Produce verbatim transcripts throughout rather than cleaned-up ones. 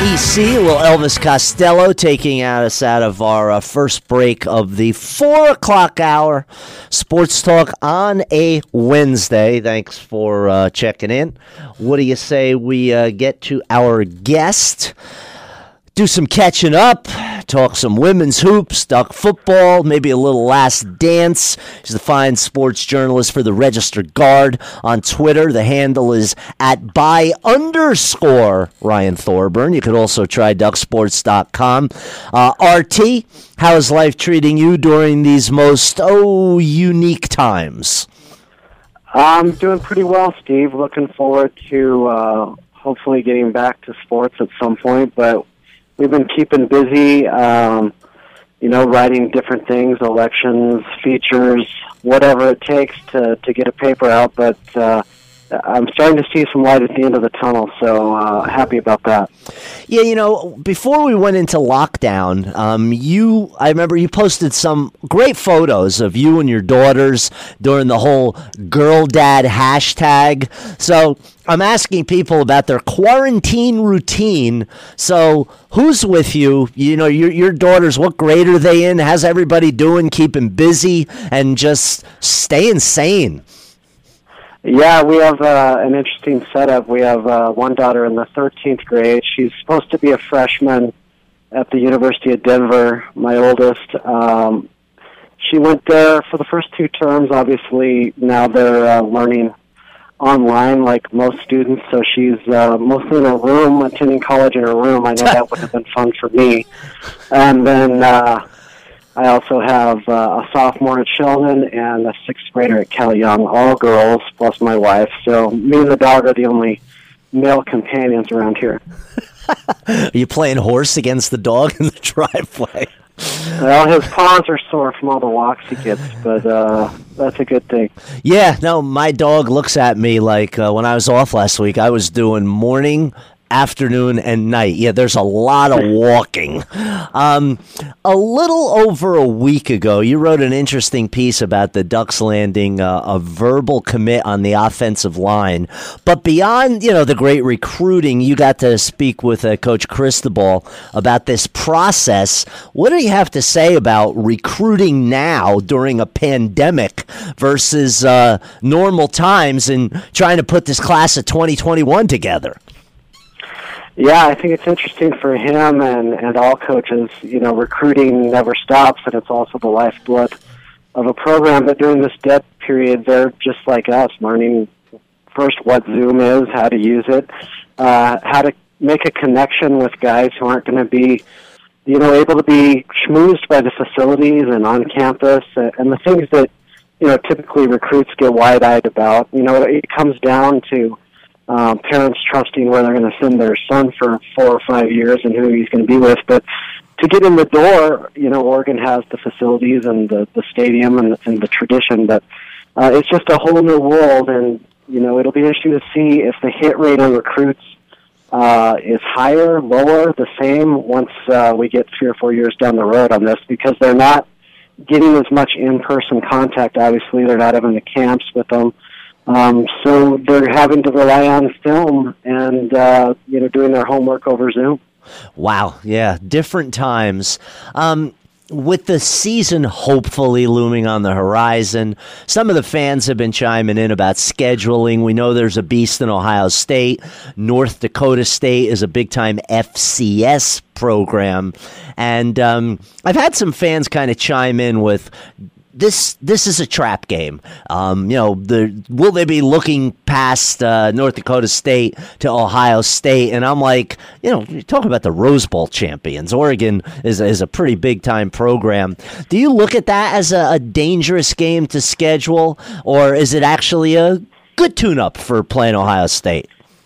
E C, a little Elvis Costello taking us out of our uh, first break of the four o'clock hour. Sports Talk on a Wednesday. Thanks for uh, checking in. What do you say we uh, get to our guest? Do some catching up, talk some women's hoops, talk football, maybe a little last dance. He's the fine sports journalist for the Register Guard on Twitter. The handle is at by underscore Ryan Thorburn. You could also try duck sports dot com. Uh, R T, how is life treating you during these most, oh, unique times? I'm doing pretty well, Steve. Looking forward to uh, hopefully getting back to sports at some point, but we've been keeping busy, um, you know, writing different things, elections, features, whatever it takes to, to get a paper out. But uh, I'm starting to see some light at the end of the tunnel, so uh, happy about that. Yeah, you know, before we went into lockdown, um, you, I remember you posted some great photos of you and your daughters during the whole Girl Dad hashtag. So I'm asking people about their quarantine routine. So who's with you? You know, your your daughters, what grade are they in? How's everybody doing? Keeping busy and just staying sane? Yeah, we have uh, an interesting setup. We have uh, one daughter in the thirteenth grade. She's supposed to be a freshman at the University of Denver, my oldest. Um, she went there for the first two terms. Obviously, now they're uh, learning online like most students, so she's uh, mostly in her room, attending college in her room. I know that would have been fun for me. And then uh, I also have uh, a sophomore at Sheldon and a sixth grader at Cal Young, all girls, plus my wife. So me and the dog are the only male companions around here. Are you playing horse against the dog in the driveway? Well, his paws are sore from all the walks he gets, but uh, that's a good thing. Yeah, no, my dog looks at me like uh, when I was off last week, I was doing morning, afternoon, and night. Yeah, there's a lot of walking. Um, a little over a week ago, you wrote an interesting piece about the Ducks landing uh, a verbal commit on the offensive line. But beyond, you know, the great recruiting, you got to speak with uh, Coach Cristobal about this process. What do you have to say about recruiting now during a pandemic versus uh, normal times and trying to put this class of twenty twenty-one together? Yeah, I think it's interesting for him and, and all coaches. You know, recruiting never stops, and it's also the lifeblood of a program. But during this dead period, they're just like us, learning first what Zoom is, how to use it, uh, how to make a connection with guys who aren't going to be, you know, able to be schmoozed by the facilities and on campus, uh, and the things that, you know, typically recruits get wide-eyed about. You know, it comes down to Um, parents trusting where they're going to send their son for four or five years and who he's going to be with. But to get in the door, you know, Oregon has the facilities and the, the stadium and, and the tradition, but uh, it's just a whole new world. And, you know, it'll be interesting to see if the hit rate on recruits uh, is higher, lower, the same once uh, we get three or four years down the road on this, because they're not getting as much in-person contact. Obviously, they're not having the camps with them. Um, so they're having to rely on film and, uh, you know, doing their homework over Zoom. Wow. Yeah. Different times. Um, with the season hopefully looming on the horizon, some of the fans have been chiming in about scheduling. We know there's a beast in Ohio State. North Dakota State is a big-time F C S program. And um, I've had some fans kind of chime in with, This this is a trap game. Um, you know, the, will they be looking past uh, North Dakota State to Ohio State? And I'm like, you know, you're talking about the Rose Bowl champions. Oregon is, is a pretty big-time program. Do you look at that as a, a dangerous game to schedule, or is it actually a good tune-up for playing Ohio State?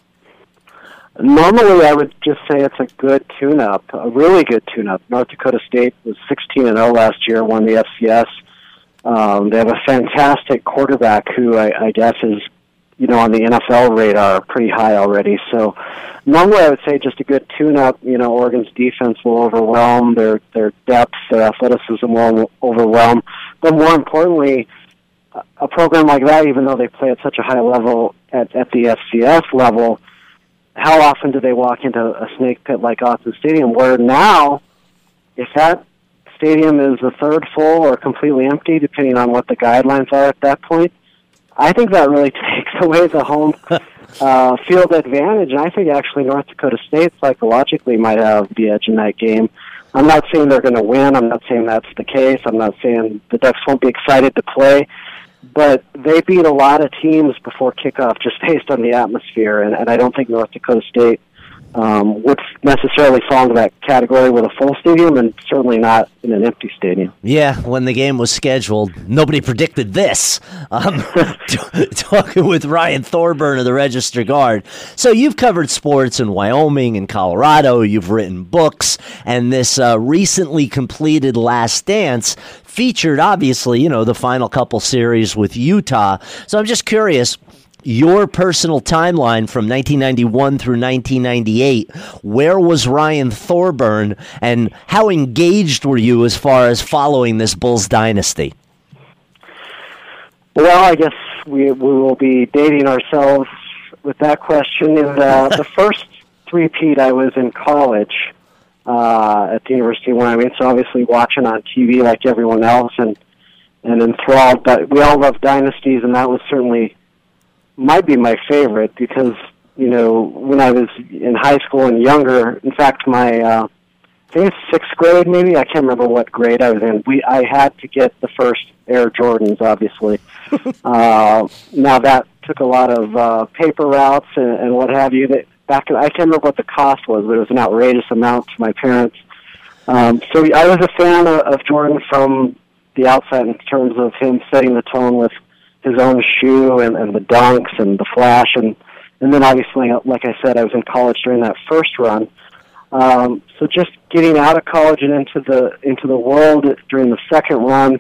Normally, I would just say it's a good tune-up, a really good tune-up. North Dakota State was sixteen and oh last year, won the F C S. Um, they have a fantastic quarterback who I, I guess is, you know, on the N F L radar pretty high already. So normally I would say just a good tune-up. You know, Oregon's defense will overwhelm, their their depth, their athleticism will overwhelm. But more importantly, a program like that, even though they play at such a high level at, at the F C S level, how often do they walk into a snake pit like Autzen Stadium, where now, if that stadium is a third full or completely empty, depending on what the guidelines are at that point, I think that really takes away the home uh, field advantage. And I think actually North Dakota State psychologically might have the edge in that game. I'm not saying they're going to win. I'm not saying that's the case. I'm not saying the Ducks won't be excited to play. But they beat a lot of teams before kickoff just based on the atmosphere, and, and I don't think North Dakota State um, would necessarily fall into that category with a full stadium, and certainly not in an empty stadium. Yeah, when the game was scheduled, nobody predicted this. Um, t- talking with Ryan Thorburn of the Register Guard. So you've covered sports in Wyoming and Colorado. You've written books, and this uh, recently completed Last Dance featured, obviously, you know, the final couple series with Utah. So I'm just curious, your personal timeline from nineteen ninety-one through nineteen ninety-eight, where was Ryan Thorburn, and how engaged were you as far as following this Bulls dynasty? Well, I guess we we will be dating ourselves with that question. In the, the first three-peat, I was in college uh, at the University of Wyoming, so obviously watching on T V like everyone else and, and enthralled. But we all love dynasties, and that was certainly might be my favorite because, you know, when I was in high school and younger, in fact, my, uh, I think it's sixth grade maybe, I can't remember what grade I was in, we I had to get the first Air Jordans, obviously. uh, now that took a lot of uh, paper routes and, and what have you. That back, I can't remember what the cost was, but it was an outrageous amount to my parents. Um, so I was a fan of, of Jordan from the outset in terms of him setting the tone with his own shoe and, and the dunks and the flash, and and then obviously, like I said, I was in college during that first run. Um, so just getting out of college and into the into the world during the second run,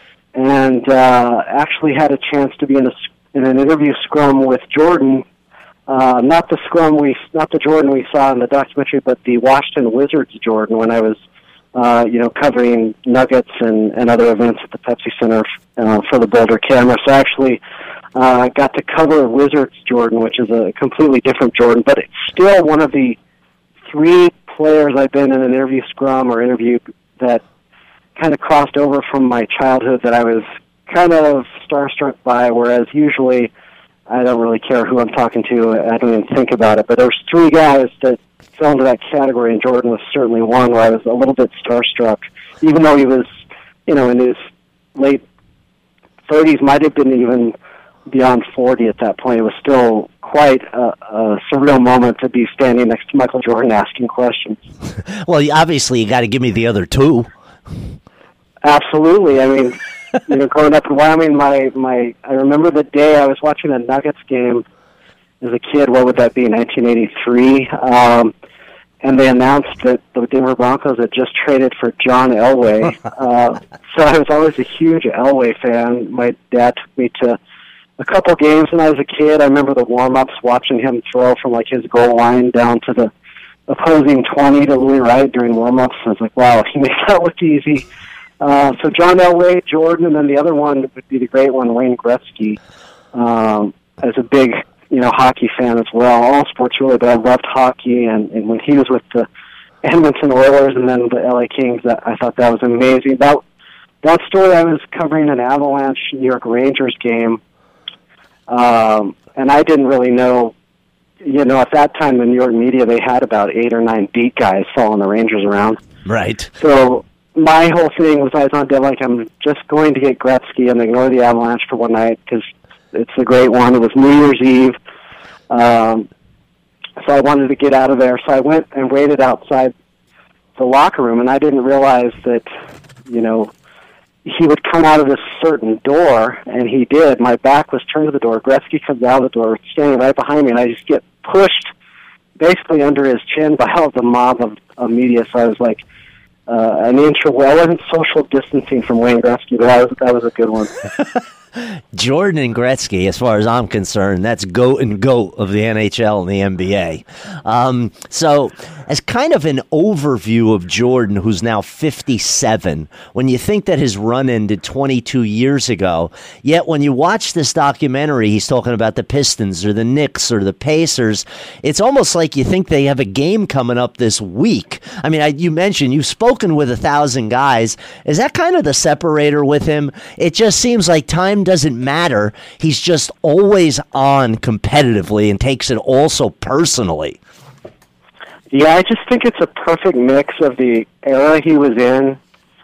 and uh, actually had a chance to be in a in an interview scrum with Jordan, uh, not the scrum we not the Jordan we saw in the documentary, but the Washington Wizards Jordan when I was. Uh, you know, covering Nuggets and, and other events at the Pepsi Center uh, for the Boulder camera. So I actually uh, got to cover Wizards Jordan, which is a completely different Jordan, but it's still one of the three players I've been in an interview scrum or interview that kind of crossed over from my childhood that I was kind of starstruck by, whereas usually I don't really care who I'm talking to. I don't even think about it. But there's three guys that fell into that category, and Jordan was certainly one where I was a little bit starstruck, even though he was, you know, in his late thirties, might have been even beyond forty at that point. It was still quite a, a surreal moment to be standing next to Michael Jordan asking questions. Well, obviously, you got to give me the other two. Absolutely. I mean, you know, growing up in Wyoming, my, my I remember the day I was watching a Nuggets game as a kid. What would that be, nineteen eighty-three? Um, and they announced that the Denver Broncos had just traded for John Elway. uh, so I was always a huge Elway fan. My dad took me to a couple games when I was a kid. I remember the warm-ups, watching him throw from like his goal line down to the opposing twenty to Louis Wright during warm-ups. I was like, wow, he makes that look easy. Uh, so John Elway, Jordan, and then the other one would be the great one, Wayne Gretzky. Um, as a big, you know, hockey fan as well, all sports really, but I loved hockey, and, and when he was with the Edmonton Oilers and then the L A Kings, that, I thought that was amazing. That, that story, I was covering an Avalanche New York Rangers game, um, and I didn't really know, you know, at that time in New York media, they had about eight or nine beat guys following the Rangers around. Right. So my whole thing was I was on dead like I'm just going to get Gretzky and ignore the Avalanche for one night because it's a great one. It was New Year's Eve, um, so I wanted to get out of there. So I went and waited outside the locker room, and I didn't realize that, you know, he would come out of this certain door, and he did. My back was turned to the door. Gretzky comes out of the door, standing right behind me, and I just get pushed basically under his chin by all the mob of, of media. So I was like, Uh, an inch away. I wasn't social distancing from Wayne Gretzky, but that was, that was a good one. Jordan and Gretzky, as far as I'm concerned, that's GOAT and GOAT of the N H L and the N B A. Um, so, as kind of an overview of Jordan, who's now fifty-seven, when you think that his run ended twenty-two years ago, yet when you watch this documentary, he's talking about the Pistons or the Knicks or the Pacers, it's almost like you think they have a game coming up this week. I mean, I, you mentioned you've spoken with a thousand guys. Is that kind of the separator with him? It just seems like time doesn't matter. He's just always on competitively and takes it all so personally. Yeah, I just think it's a perfect mix of the era he was in,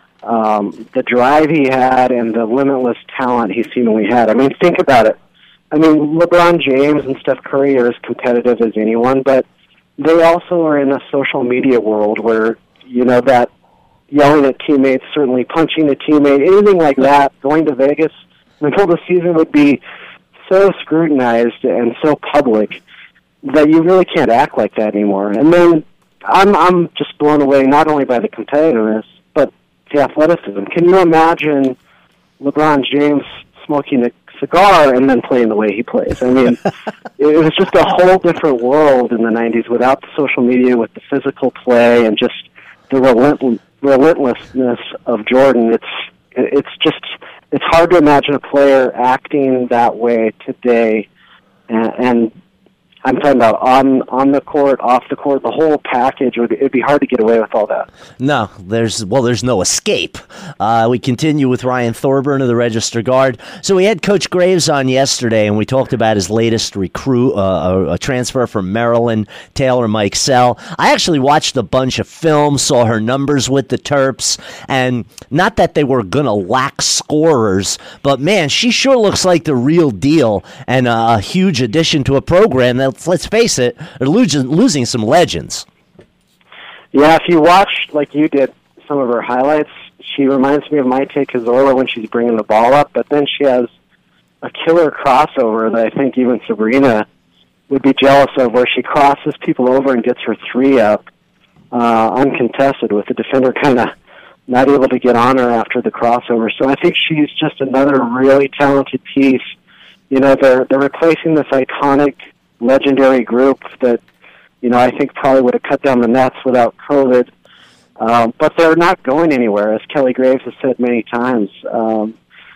um, the drive he had, and the limitless talent he seemingly had. I mean, think about it. I mean, LeBron James and Steph Curry are as competitive as anyone, but they also are in a social media world where, you know, that yelling at teammates, certainly punching a teammate, anything like that, going to Vegas in the middle of the season would be so scrutinized and so public that you really can't act like that anymore. And then I'm I'm just blown away not only by the competitiveness, but the athleticism. Can you imagine LeBron James smoking a cigar and then playing the way he plays? I mean, it was just a whole different world in the nineties without the social media, with the physical play and just the relent- relentlessness of Jordan. It's it's just it's hard to imagine a player acting that way today, and, and I'm talking about on on the court, off the court, the whole package. It would, it'd be hard to get away with all that. No, there's well, there's no escape. Uh, we continue with Ryan Thorburn of the Register Guard. So we had Coach Graves on yesterday, and we talked about his latest recruit, uh, a, a transfer from Maryland, Taylor Mikesell. I actually watched a bunch of film, saw her numbers with the Terps, and not that they were going to lack scorers, but man, she sure looks like the real deal and a, a huge addition to a program that, let's face it, are losing, losing some legends. Yeah, if you watch, like you did, some of her highlights, she reminds me of Maite Cazorla when she's bringing the ball up, but then she has a killer crossover that I think even Sabrina would be jealous of, where she crosses people over and gets her three up uh, uncontested, with the defender kind of not able to get on her after the crossover. So I think she's just another really talented piece. You know, they're they're replacing this iconic, legendary group that, you know, I think probably would have cut down the nets without COVID. Um, but they're not going anywhere, as Kelly Graves has said many times. Um,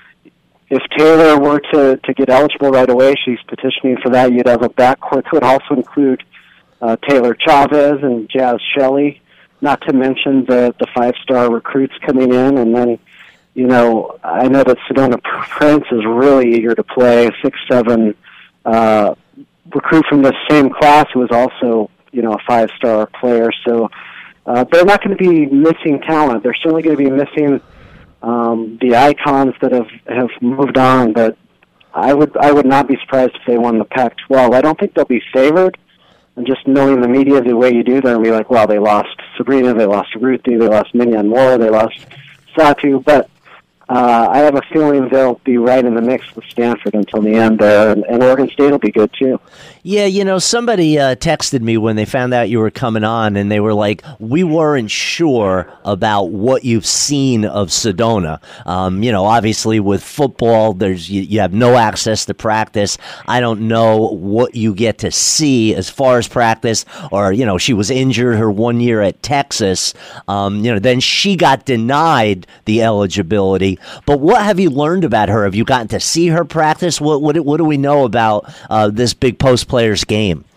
if Taylor were to, to get eligible right away, she's petitioning for that. You'd have a backcourt that would also include uh, Taylor Chavez and Jazz Shelley, not to mention the, the five-star recruits coming in. And then, you know, I know that Sedona Prince is really eager to play, a six seven uh, recruit from the same class who is also, you know, a five-star player. So uh, they're not going to be missing talent. They're certainly going to be missing um, the icons that have, have moved on. But I would I would not be surprised if they won the Pac twelve. I don't think they'll be favored. And just knowing the media the way you do, they're going to be like, well, they lost Sabrina, they lost Ruthie, they lost Mignon Moore, they lost Satu. But Uh, I have a feeling they'll be right in the mix with Stanford until the end there, and, and Oregon State will be good too. Yeah, you know, somebody uh, texted me when they found out you were coming on, and they were like, we weren't sure about what you've seen of Sedona. Um, you know, obviously with football, there's you, you have no access to practice. I don't know what you get to see as far as practice, or, you know, she was injured her one year at Texas. Um, you know, then she got denied the eligibility. But what have you learned about her? Have you gotten to see her practice? What what, what do we know about uh, this big post players game?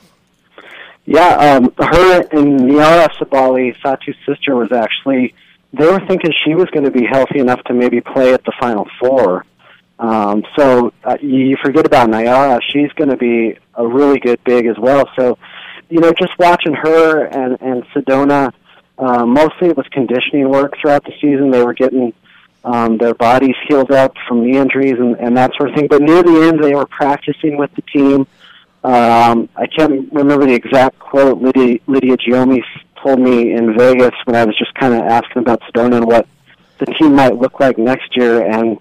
Yeah, um, her and Niara Sabali, Satu's sister, was actually, they were thinking she was going to be healthy enough to maybe play at the Final Four. Um, so uh, you forget about Niara. She's going to be a really good big as well. So, you know, just watching her and, and Sedona, uh, mostly it was conditioning work throughout the season. They were getting Um, their bodies healed up from knee injuries and, and that sort of thing. But near the end, they were practicing with the team. Um, I can't remember the exact quote Lydia, Lydia Giomi told me in Vegas when I was just kind of asking about Sedona and what the team might look like next year. And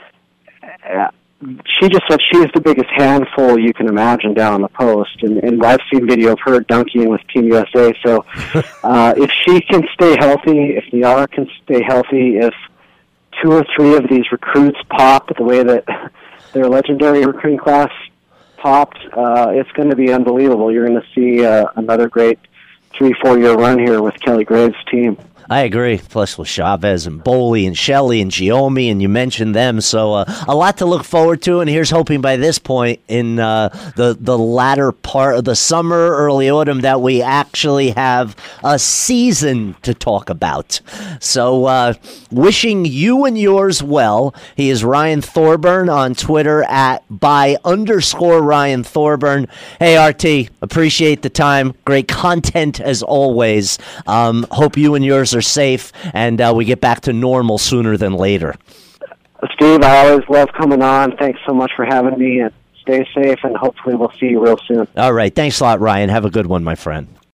uh, she just said she's the biggest handful you can imagine down on the post. And, and I've seen video of her dunking with Team U S A. So uh, if she can stay healthy, if Niara can stay healthy, if two or three of these recruits pop the way that their legendary recruiting class popped, uh, it's going to be unbelievable. You're going to see uh, another great three, four-year run here with Kelly Graves' team. I agree. Plus with Chavez and Boley and Shelley and Giomi, and you mentioned them, so uh, a lot to look forward to. And here's hoping by this point in uh, the the latter part of the summer, early autumn, that we actually have a season to talk about. So, uh, wishing you and yours well. He is Ryan Thorburn on Twitter at by underscore Ryan Thorburn. Hey, R T, appreciate the time. Great content as always. Um, hope you and yours are safe, and uh, we get back to normal sooner than later. Steve, I always love coming on. Thanks so much for having me, and stay safe, and hopefully we'll see you real soon. All right. Thanks a lot, Ryan. Have a good one, my friend.